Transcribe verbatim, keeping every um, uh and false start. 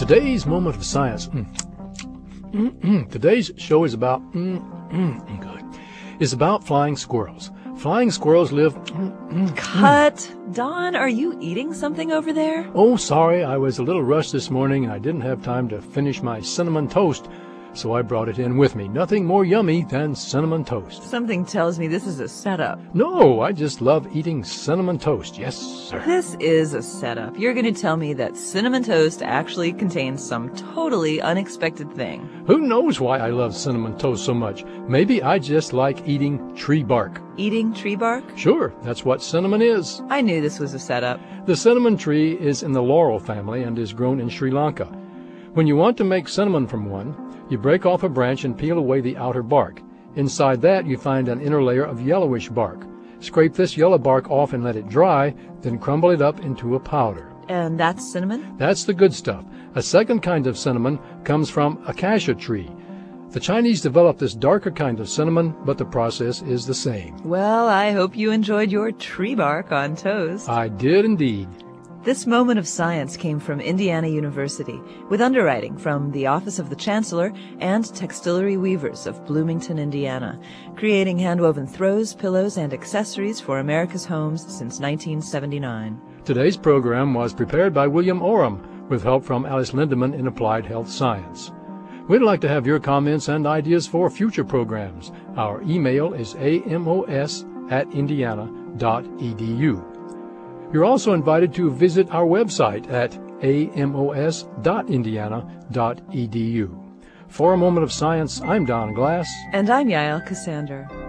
Today's moment of science. Mm, mm, mm, today's show is about mm, mm, good. Is about flying squirrels. Flying squirrels live. Mm, mm, Cut. Mm. Don, are you eating something over there? Oh, sorry, I was a little rushed this morning and I didn't have time to finish my cinnamon toast, so I brought it in with me. Nothing more yummy than cinnamon toast. Something tells me this is a setup. No, I just love eating cinnamon toast. Yes, sir. This is a setup. You're going to tell me that cinnamon toast actually contains some totally unexpected thing. Who knows why I love cinnamon toast so much? Maybe I just like eating tree bark. Eating tree bark? Sure, that's what cinnamon is. I knew this was a setup. The cinnamon tree is in the laurel family and is grown in Sri Lanka. When you want to make cinnamon from one, you break off a branch and peel away the outer bark. Inside that, you find an inner layer of yellowish bark. Scrape this yellow bark off and let it dry, then crumble it up into a powder. And that's cinnamon? That's the good stuff. A second kind of cinnamon comes from acacia tree. The Chinese developed this darker kind of cinnamon, but the process is the same. Well, I hope you enjoyed your tree bark on toast. I did indeed. This moment of science came from Indiana University, with underwriting from the Office of the Chancellor and Textillery Weavers of Bloomington, Indiana, creating handwoven throws, pillows, and accessories for America's homes since nineteen seventy-nine. Today's program was prepared by William Oram, with help from Alice Lindemann in Applied Health Science. We'd like to have your comments and ideas for future programs. Our email is amos at indiana dot edu. You're also invited to visit our website at amos dot indiana dot edu. For a moment of science, I'm Don Glass. And I'm Yael Cassander.